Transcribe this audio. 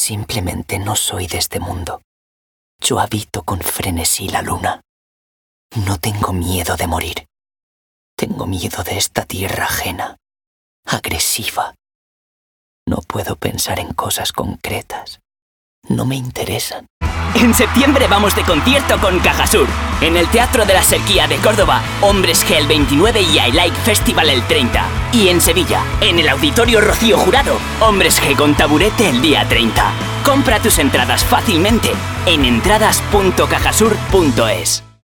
Simplemente no soy de este mundo. Yo habito con frenesí la luna. No tengo miedo de morir. Tengo miedo de esta tierra ajena, agresiva. No puedo pensar en cosas concretas. No me interesan. En septiembre vamos de concierto con Cajasur. En el Teatro de la Serquía de Córdoba, Hombres G el 29 y I Like Festival el 30. Y en Sevilla, en el Auditorio Rocío Jurado, Hombres G con Taburete el día 30. Compra tus entradas fácilmente en entradas.cajasur.es.